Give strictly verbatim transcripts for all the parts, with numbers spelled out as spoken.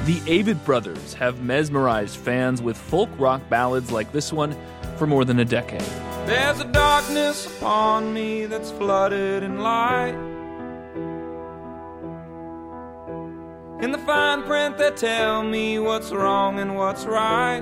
The Avett Brothers have mesmerized fans with folk rock ballads like this one for more than a decade. There's a darkness upon me that's flooded in light. In the fine print that tell me what's wrong and what's right.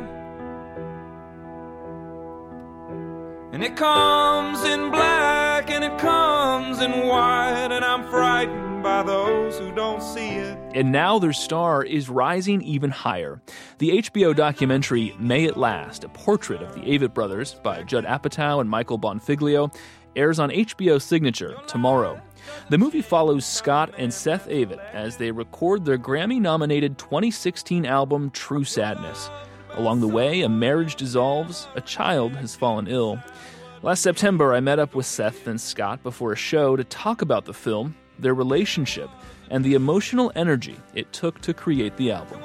And it comes in black and it comes in white, and I'm frightened by those who don't see it. And now their star is rising even higher. The H B O documentary May It Last, a portrait of the Avett Brothers by Judd Apatow and Michael Bonfiglio, airs on H B O Signature tomorrow. The movie follows Scott and Seth Avett as they record their Grammy-nominated twenty sixteen album True Sadness. Along the way, a marriage dissolves, a child has fallen ill. Last September, I met up with Seth and Scott before a show to talk about the film, their relationship, and the emotional energy it took to create the album.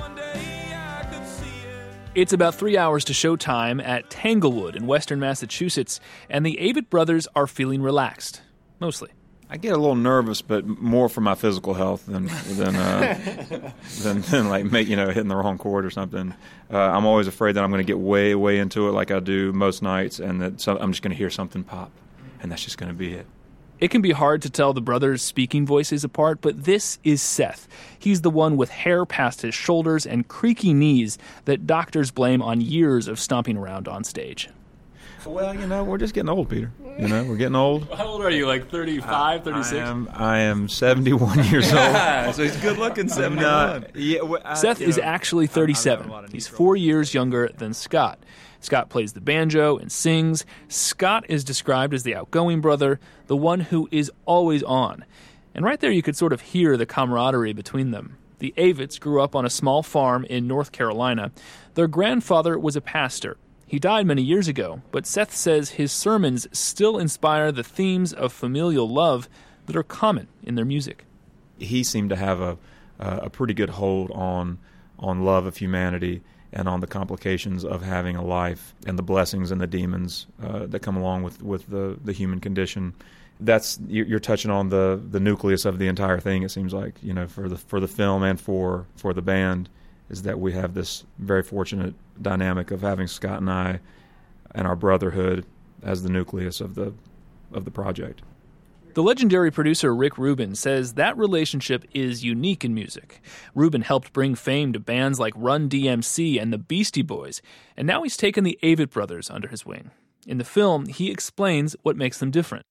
It's about three hours to showtime at Tanglewood in western Massachusetts, and the Avett Brothers are feeling relaxed, mostly. I get a little nervous, but more for my physical health than than uh, than, than like make, you know hitting the wrong chord or something. Uh, I'm always afraid that I'm going to get way way into it like I do most nights, and that some, I'm just going to hear something pop, and that's just going to be it. It can be hard to tell the brothers' speaking voices apart, but this is Seth. He's the one with hair past his shoulders and creaky knees that doctors blame on years of stomping around on stage. Well, you know, we're just getting old, Peter. You know, we're getting old. How old are you, like thirty-five, thirty-six? I am, I am seventy-one years old. Yeah, so he's good looking, seventy-one. Not, yeah, well, I, Seth is know, actually thirty-seven. He's four years younger than Scott. Scott plays the banjo and sings. Scott is described as the outgoing brother, the one who is always on. And right there you could sort of hear the camaraderie between them. The Avetts grew up on a small farm in North Carolina. Their grandfather was a pastor. He died many years ago, but Seth says his sermons still inspire the themes of familial love that are common in their music. He seemed to have a a pretty good hold on on love of humanity and on the complications of having a life and the blessings and the demons uh, that come along with, with the, the human condition. That's you're touching on the, the nucleus of the entire thing. It seems like, you know, for the for the film and for for the band, is that we have this very fortunate dynamic of having Scott and I and our brotherhood as the nucleus of the of the project. The legendary producer Rick Rubin says that relationship is unique in music. Rubin helped bring fame to bands like Run D M C and the Beastie Boys, and now he's taken the Avett Brothers under his wing. In the film, he explains what makes them different.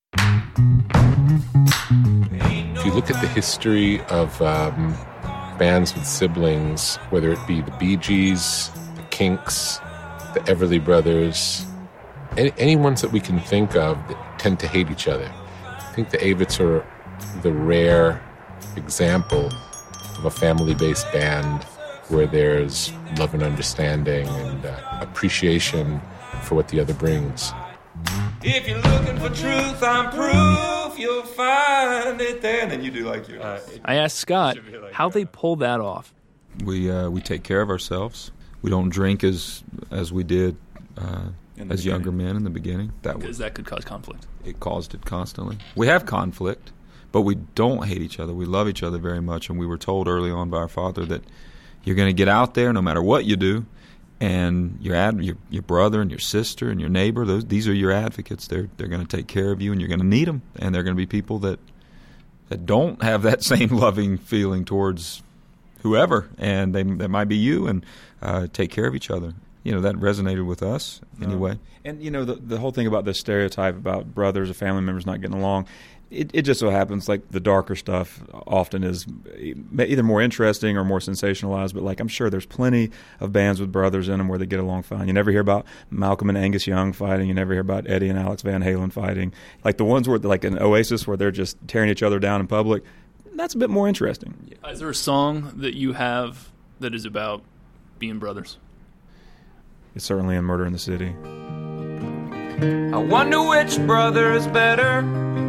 If you look at the history of um, bands with siblings, whether it be the Bee Gees, the Kinks, the Everly Brothers, any, any ones that we can think of that tend to hate each other. I think the Avetts are the rare example of a family-based band where there's love and understanding and uh, appreciation for what the other brings. If you're looking for truth, I'm proof, you'll find it there. And then you do like yours. Uh, I asked Scott like how that. they pull that off. We uh, we take care of ourselves. We don't drink as as we did uh, as beginning. younger men in the beginning. That because was, that could cause conflict. It caused it constantly. We have conflict, but we don't hate each other. We love each other very much, and we were told early on by our father that you're going to get out there no matter what you do, and your ad, your, your brother and your sister and your neighbor, those these are your advocates. They're they're going to take care of you, and you're going to need them. And they're going to be people that that don't have that same loving feeling towards whoever, and they they might be you, and uh, take care of each other. You know, that resonated with us anyway. No. And you know, the the whole thing about this stereotype about brothers or family members not getting along. It, it just so happens like the darker stuff often is either more interesting or more sensationalized, but like I'm sure there's plenty of bands with brothers in them where they get along fine. You never hear about Malcolm and Angus Young fighting. You never hear about Eddie and Alex Van Halen fighting. Like the ones where like an Oasis where they're just tearing each other down in public, that's a bit more interesting. Is there a song that you have that is about being brothers? It's certainly in Murder in the City. I wonder which brother is better,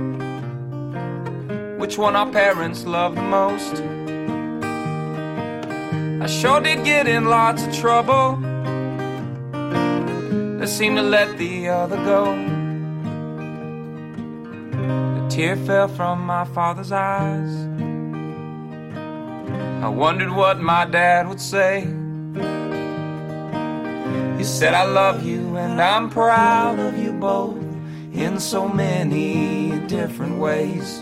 which one our parents love the most. I sure did get in lots of trouble. They seem to let the other go. A tear fell from my father's eyes I wondered what my dad would say. He said, I love you and I'm proud of you both in so many different ways.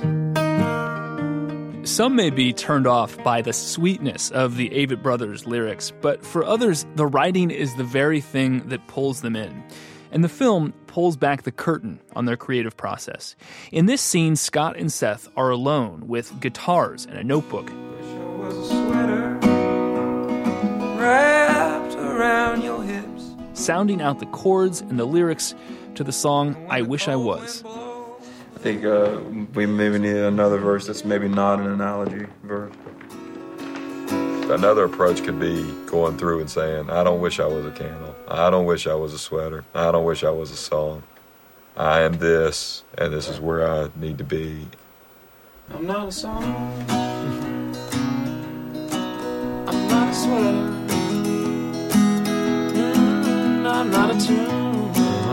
Some may be turned off by the sweetness of the Avett Brothers lyrics, but for others, the writing is the very thing that pulls them in. And the film pulls back the curtain on their creative process. In this scene, Scott and Seth are alone with guitars and a notebook. Wish I was a sweater wrapped around your hips, sounding out the chords and the lyrics to the song I Wish I Was. I think uh, we maybe need another verse that's maybe not an analogy verse. Another approach could be going through and saying, I don't wish I was a candle. I don't wish I was a sweater. I don't wish I was a song. I am this, and this is where I need to be. I'm not a song. I'm not a sweater. Mm, I'm not a tune.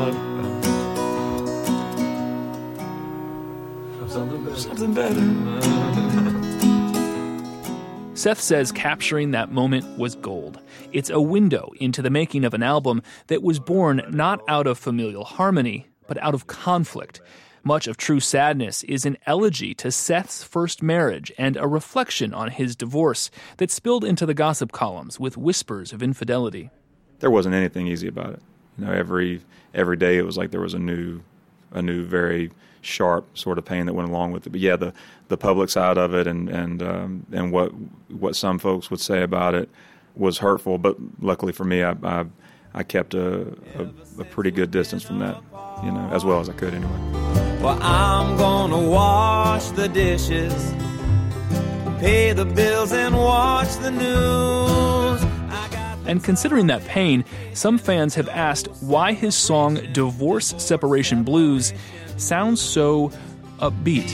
Something better. Something better. Seth says capturing that moment was gold. It's a window into the making of an album that was born not out of familial harmony, but out of conflict. Much of True Sadness is an elegy to Seth's first marriage and a reflection on his divorce that spilled into the gossip columns with whispers of infidelity. There wasn't anything easy about it. You know, every every day it was like there was a new, a new very sharp sort of pain that went along with it. But yeah, the, the public side of it and and um, and what what some folks would say about it was hurtful. But luckily for me, I I, I kept a, a a pretty good distance from that, you know, as well as I could anyway. Well, I'm gonna wash the dishes, pay the bills, and watch the news. And considering that pain, some fans have asked why his song Divorce Separation Blues sounds so upbeat.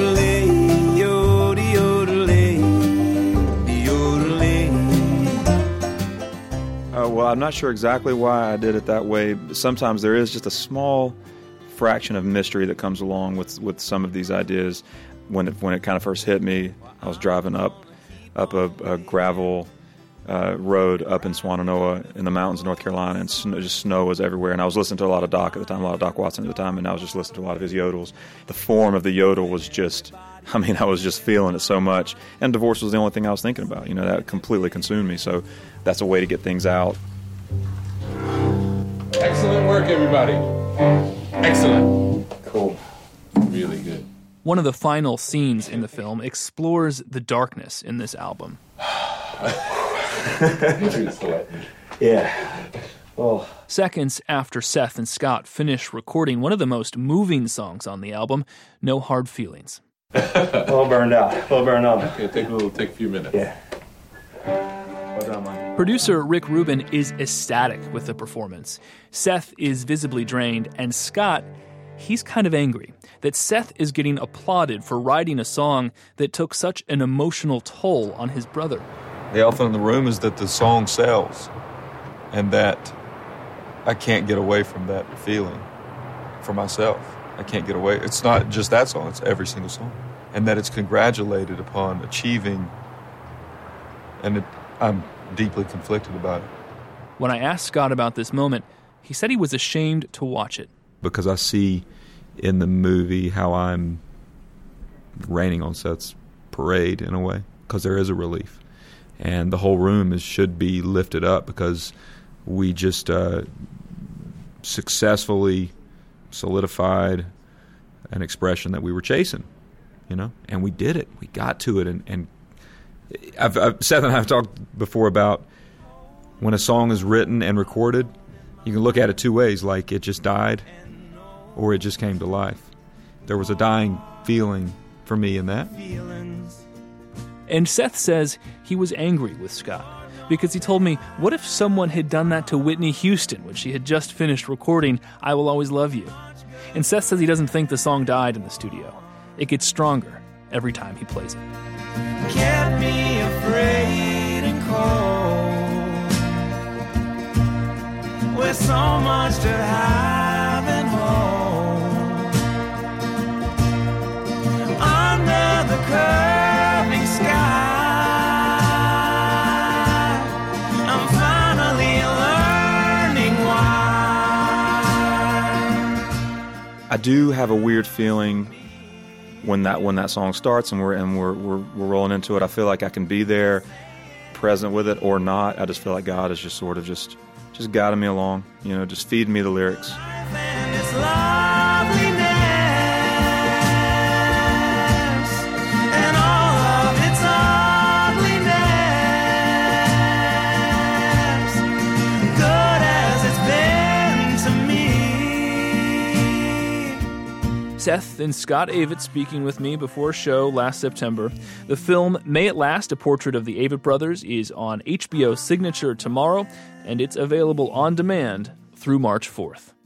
Uh, well, I'm not sure exactly why I did it that way. Sometimes there is just a small fraction of mystery that comes along with, with some of these ideas. When it, when it kind of first hit me, I was driving up up a, a gravel uh, road up in Swannanoa in the mountains of North Carolina, and snow, just snow was everywhere. And I was listening to a lot of Doc at the time, a lot of Doc Watson at the time, and I was just listening to a lot of his yodels. The form of the yodel was just, I mean, I was just feeling it so much. And divorce was the only thing I was thinking about. You know, that completely consumed me. So that's a way to get things out. Excellent work, everybody. Excellent. Cool. Really good. One of the final scenes in the film explores the darkness in this album. Yeah. Oh. Seconds after Seth and Scott finish recording one of the most moving songs on the album, No Hard Feelings. A little burned out. A little burned out. Okay, take a little, take a few minutes. Yeah. Well done, man. Producer Rick Rubin is ecstatic with the performance. Seth is visibly drained, and Scott, he's kind of angry that Seth is getting applauded for writing a song that took such an emotional toll on his brother. The elephant in the room is that the song sells, and that I can't get away from that feeling for myself. I can't get away. It's not just that song, it's every single song. And that it's congratulated upon achieving, and it, I'm deeply conflicted about it. When I asked Scott about this moment, he said he was ashamed to watch it. Because I see in the movie how I'm raining on Seth's parade in a way, because there is a relief. And the whole room is should be lifted up because we just uh, successfully solidified an expression that we were chasing, you know, and we did it. We got to it, and, and I've, I've, Seth and I have talked before about when a song is written and recorded, you can look at it two ways, like it just died or it just came to life. There was a dying feeling for me in that. And Seth says he was angry with Scott because he told me, what if someone had done that to Whitney Houston when she had just finished recording I Will Always Love You? And Seth says he doesn't think the song died in the studio. It gets stronger every time he plays it. Kept me afraid and cold, with so much to have and hold. Under the curving sky, do have a weird feeling when that when that song starts and we're and we're we're, we're rolling into it. I feel like I can be there, present with it or not. I just feel like God is just sort of just just guiding me along, you know, just feeding me the lyrics. Seth and Scott Avett speaking with me before a show last September. The film May It Last, A Portrait of the Avett Brothers is on H B O Signature tomorrow, and it's available on demand through March fourth.